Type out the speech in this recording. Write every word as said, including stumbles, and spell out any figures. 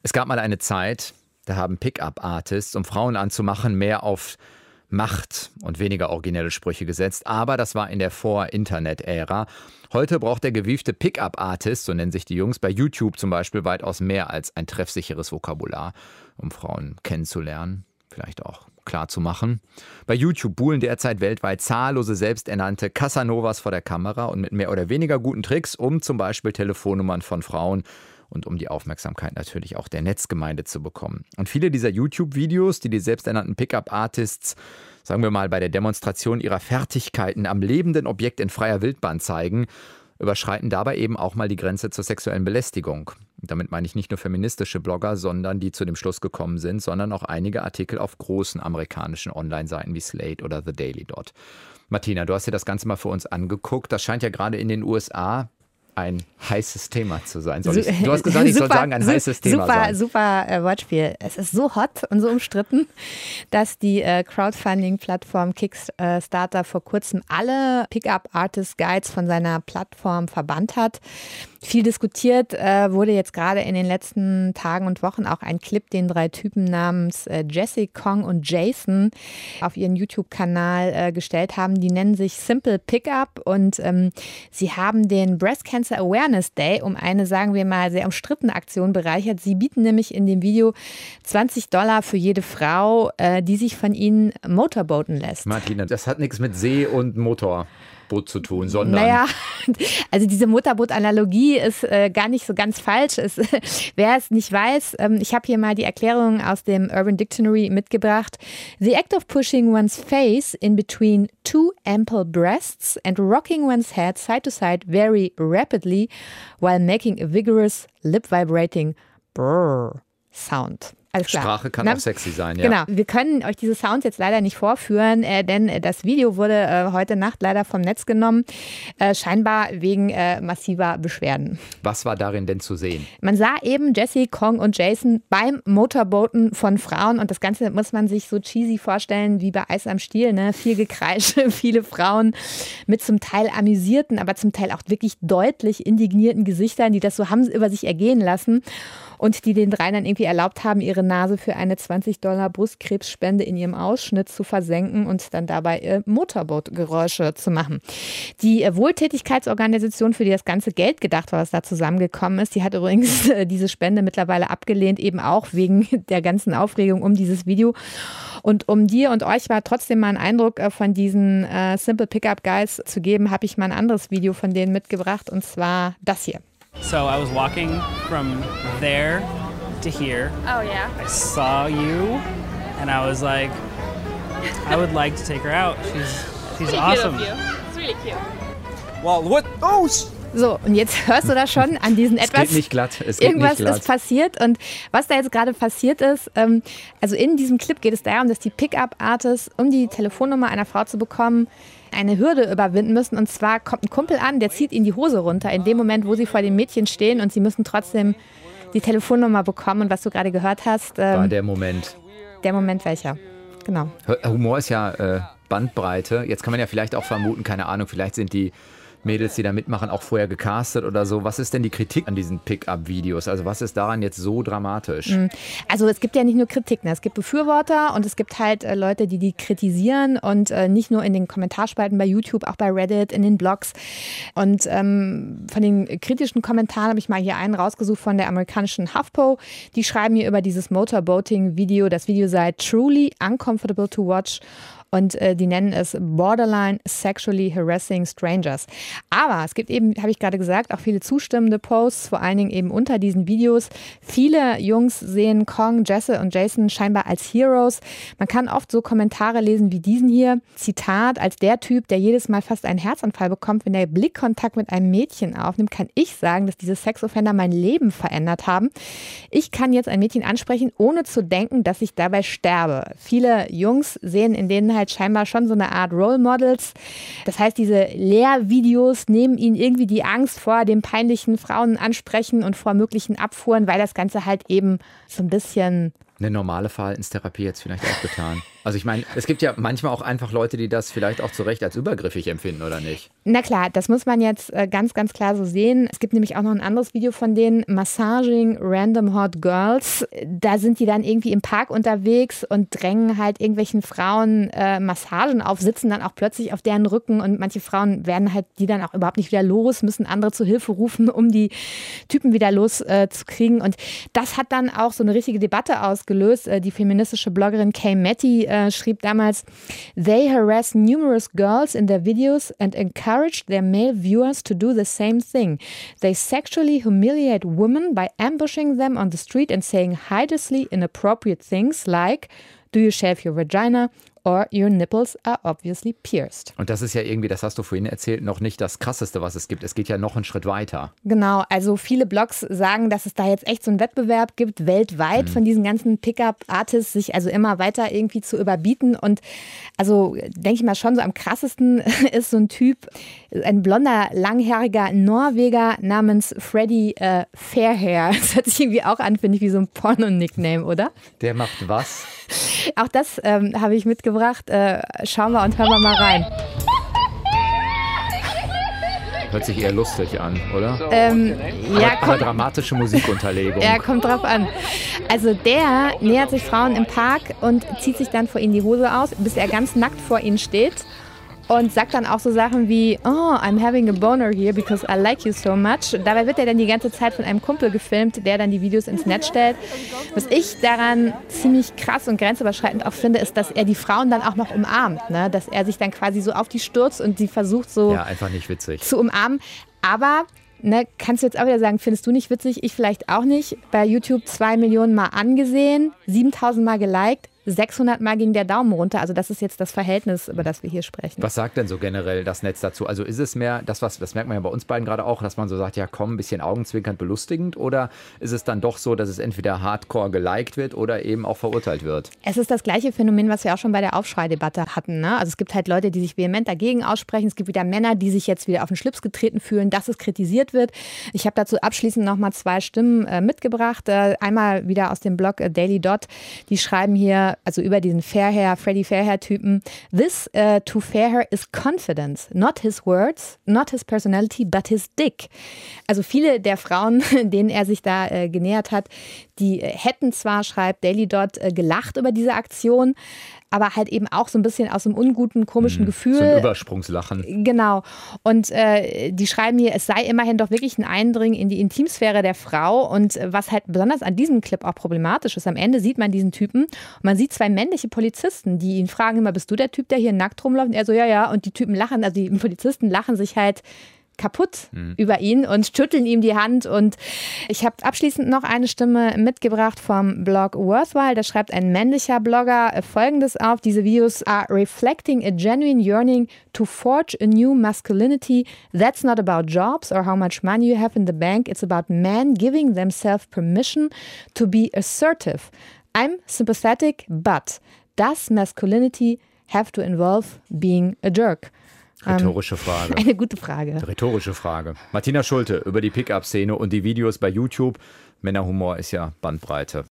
Es gab mal eine Zeit, da haben Pickup-Artists, um Frauen anzumachen, mehr auf Macht und weniger originelle Sprüche gesetzt. Aber das war in der Vor-Internet-Ära. Heute braucht der gewiefte Pickup-Artist, so nennen sich die Jungs, bei YouTube zum Beispiel weitaus mehr als ein treffsicheres Vokabular, um Frauen kennenzulernen, vielleicht auch klar zu machen. Bei YouTube buhlen derzeit weltweit zahllose selbsternannte Casanovas vor der Kamera und mit mehr oder weniger guten Tricks, um zum Beispiel Telefonnummern von Frauen und um die Aufmerksamkeit natürlich auch der Netzgemeinde zu bekommen. Und viele dieser YouTube-Videos, die die selbsternannten Pickup-Artists, sagen wir mal, bei der Demonstration ihrer Fertigkeiten am lebenden Objekt in freier Wildbahn zeigen, überschreiten dabei eben auch mal die Grenze zur sexuellen Belästigung. Und damit meine ich nicht nur feministische Blogger, sondern die zu dem Schluss gekommen sind, sondern auch einige Artikel auf großen amerikanischen Online-Seiten wie Slate oder The Daily Dot. Martina, du hast dir das Ganze mal für uns angeguckt. Das scheint ja gerade in den U S A ein heißes Thema zu sein. Soll ich, du hast gesagt, ich super, soll sagen, ein su- heißes Thema super, sein. Super äh, Wortspiel. Es ist so hot und so umstritten, dass die äh, Crowdfunding-Plattform Kickstarter vor kurzem alle Pickup-Artist-Guides von seiner Plattform verbannt hat. Viel diskutiert äh, wurde jetzt gerade in den letzten Tagen und Wochen auch ein Clip, den drei Typen namens äh, Jesse, Kong und Jason auf ihren YouTube-Kanal äh, gestellt haben. Die nennen sich Simple Pickup und ähm, sie haben den Breast Cancer Awareness Day um eine, sagen wir mal, sehr umstrittene Aktion bereichert. Sie bieten nämlich in dem Video zwanzig Dollar für jede Frau, äh, die sich von ihnen motorboaten lässt. Martina, das hat nichts mit See und Motor zu tun, sondern... Naja, also diese Motorboot-Analogie ist äh, gar nicht so ganz falsch. Es, wer es nicht weiß, ähm, ich habe hier mal die Erklärung aus dem Urban Dictionary mitgebracht. The act of pushing one's face in between two ample breasts and rocking one's head side to side very rapidly while making a vigorous lip-vibrating brrr sound. Alles klar. Sprache kann Na, auch sexy sein, ja. Genau. Wir können euch diese Sounds jetzt leider nicht vorführen, äh, denn das Video wurde äh, heute Nacht leider vom Netz genommen, äh, scheinbar wegen äh, massiver Beschwerden. Was war darin denn zu sehen? Man sah eben Jesse, Kong und Jason beim Motorboaten von Frauen und das Ganze muss man sich so cheesy vorstellen wie bei Eis am Stiel, ne? Viel Gekreische, viele Frauen mit zum Teil amüsierten, aber zum Teil auch wirklich deutlich indignierten Gesichtern, die das so haben über sich ergehen lassen und die den dreien dann irgendwie erlaubt haben, ihre Nase für eine zwanzig Dollar Brustkrebsspende in ihrem Ausschnitt zu versenken und dann dabei äh, Motorbootgeräusche zu machen. Die äh, Wohltätigkeitsorganisation, für die das ganze Geld gedacht war, was da zusammengekommen ist, die hat übrigens äh, diese Spende mittlerweile abgelehnt, eben auch wegen der ganzen Aufregung um dieses Video. Und um dir und euch mal trotzdem mal einen Eindruck äh, von diesen äh, Simple Pickup Guys zu geben, habe ich mal ein anderes Video von denen mitgebracht und zwar das hier. So I was walking from there to here. Oh yeah. I saw you and I was like, I would like to take her out. She's she's Pretty awesome. cute of you. It's really cute. Well, what? Oh! So, und jetzt hörst du das schon an diesen etwas... Es geht nicht glatt. Es geht irgendwas nicht glatt. ist passiert und was da jetzt gerade passiert ist, ähm, also in diesem Clip geht es darum, dass die Pickup-Artists, um die Telefonnummer einer Frau zu bekommen, eine Hürde überwinden müssen. Und zwar kommt ein Kumpel an, der zieht ihnen die Hose runter in dem Moment, wo sie vor dem Mädchen stehen und sie müssen trotzdem die Telefonnummer bekommen. Und was du gerade gehört hast... Ähm, War der Moment. Der Moment welcher, genau. Humor ist ja äh, Bandbreite. Jetzt kann man ja vielleicht auch vermuten, keine Ahnung, vielleicht sind die Mädels, die da mitmachen, auch vorher gecastet oder so. Was ist denn die Kritik an diesen Pickup-Videos? Also was ist daran jetzt so dramatisch? Also es gibt ja nicht nur Kritik, ne? Es gibt Befürworter und es gibt halt äh, Leute, die die kritisieren und äh, nicht nur in den Kommentarspalten bei YouTube, auch bei Reddit, in den Blogs. Und ähm, von den kritischen Kommentaren habe ich mal hier einen rausgesucht von der amerikanischen HuffPo. Die schreiben hier über dieses Motorboating-Video. Das Video sei truly uncomfortable to watch. Und äh, die nennen es Borderline Sexually Harassing Strangers. Aber es gibt eben, habe ich gerade gesagt, auch viele zustimmende Posts, vor allen Dingen eben unter diesen Videos. Viele Jungs sehen Kong, Jesse und Jason scheinbar als Heroes. Man kann oft so Kommentare lesen wie diesen hier. Zitat, als der Typ, der jedes Mal fast einen Herzanfall bekommt, wenn er Blickkontakt mit einem Mädchen aufnimmt, kann ich sagen, dass diese Sexoffender mein Leben verändert haben. Ich kann jetzt ein Mädchen ansprechen, ohne zu denken, dass ich dabei sterbe. Viele Jungs sehen in denen halt scheinbar schon so eine Art Role Models. Das heißt, diese Lehrvideos nehmen ihnen irgendwie die Angst vor dem peinlichen Frauenansprechen und vor möglichen Abfuhren, weil das Ganze halt eben so ein bisschen... Eine normale Verhaltenstherapie jetzt vielleicht auch getan. Also ich meine, es gibt ja manchmal auch einfach Leute, die das vielleicht auch zu Recht als übergriffig empfinden, oder nicht? Na klar, das muss man jetzt äh, ganz, ganz klar so sehen. Es gibt nämlich auch noch ein anderes Video von denen, Massaging Random Hot Girls. Da sind die dann irgendwie im Park unterwegs und drängen halt irgendwelchen Frauen äh, Massagen auf, sitzen dann auch plötzlich auf deren Rücken und manche Frauen werden halt die dann auch überhaupt nicht wieder los, müssen andere zu Hilfe rufen, um die Typen wieder loszukriegen. Äh, und das hat dann auch so eine richtige Debatte ausgelöst. Äh, die feministische Bloggerin Kay Matty äh, schrieb damals, "They harass numerous girls in their videos and encourage their male viewers to do the same thing. They sexually humiliate women by ambushing them on the street and saying hideously inappropriate things like, do you shave your vagina? Or your nipples are obviously pierced." Und das ist ja irgendwie, das hast du vorhin erzählt, noch nicht das Krasseste, was es gibt. Es geht ja noch einen Schritt weiter. Genau, also viele Blogs sagen, dass es da jetzt echt so einen Wettbewerb gibt, weltweit mhm. von diesen ganzen Pickup-Artists, sich also immer weiter irgendwie zu überbieten. Und also denke ich mal schon, so am krassesten ist so ein Typ, ein blonder, langhaariger Norweger namens Freddy äh, Fairhair. Das hört sich irgendwie auch an, finde ich, wie so ein Porno-Nickname, oder? Der macht was? Auch das ähm, habe ich mitgebracht. Äh, schauen wir und hören wir mal rein. Hört sich eher lustig an, oder? Ähm, ja, aber, aber dramatische Musikunterlegung. Ja, kommt drauf an. Also der nähert sich Frauen im Park und zieht sich dann vor ihnen die Hose aus, bis er ganz nackt vor ihnen steht. Und sagt dann auch so Sachen wie, oh, I'm having a boner here because I like you so much. Dabei wird er dann die ganze Zeit von einem Kumpel gefilmt, der dann die Videos ins Netz stellt. Was ich daran ziemlich krass und grenzüberschreitend auch finde, ist, dass er die Frauen dann auch noch umarmt. Ne? Dass er sich dann quasi so auf die stürzt und sie versucht so ja, einfach nicht witzig. zu umarmen. Aber ne, kannst du jetzt auch wieder sagen, findest du nicht witzig? Ich vielleicht auch nicht. Bei YouTube zwei Millionen Mal angesehen, siebentausend Mal geliked. sechshundert Mal ging der Daumen runter. Also das ist jetzt das Verhältnis, über das wir hier sprechen. Was sagt denn so generell das Netz dazu? Also ist es mehr, das, was, das merkt man ja bei uns beiden gerade auch, dass man so sagt, ja komm, ein bisschen augenzwinkernd belustigend, oder ist es dann doch so, dass es entweder hardcore geliked wird oder eben auch verurteilt wird? Es ist das gleiche Phänomen, was wir auch schon bei der Aufschrei-Debatte hatten. Ne? Also es gibt halt Leute, die sich vehement dagegen aussprechen. Es gibt wieder Männer, die sich jetzt wieder auf den Schlips getreten fühlen, dass es kritisiert wird. Ich habe dazu abschließend nochmal zwei Stimmen äh, mitgebracht. Äh, einmal wieder aus dem Blog äh, Daily Dot. Die schreiben hier, also über diesen Fairhair, Freddy Fairhair-Typen. This uh, to Fairhair is confidence. Not his words, not his personality, but his dick. Also viele der Frauen, denen er sich da äh, genähert hat, die äh, hätten zwar, schreibt Daily Dot, äh, gelacht über diese Aktion, aber halt eben auch so ein bisschen aus einem unguten, komischen mhm, Gefühl. So ein Übersprungslachen. Genau. Und äh, die schreiben hier, es sei immerhin doch wirklich ein Eindringen in die Intimsphäre der Frau. Und äh, was halt besonders an diesem Clip auch problematisch ist, am Ende sieht man diesen Typen und man sieht zwei männliche Polizisten, die ihn fragen immer, bist du der Typ, der hier nackt rumläuft? Und er so, ja, ja. Und die Typen lachen, also die Polizisten lachen sich halt kaputt mhm. über ihn und schütteln ihm die Hand. Und ich habe abschließend noch eine Stimme mitgebracht vom Blog Worthwhile. Da schreibt ein männlicher Blogger Folgendes auf: Diese Videos are reflecting a genuine yearning to forge a new masculinity. That's not about jobs or how much money you have in the bank. It's about men giving themselves permission to be assertive. I'm sympathetic, but does masculinity have to involve being a jerk? Rhetorische Frage. Eine gute Frage. Rhetorische Frage. Martina Schulte über die Pickup-Szene und die Videos bei YouTube. Männerhumor ist ja Bandbreite.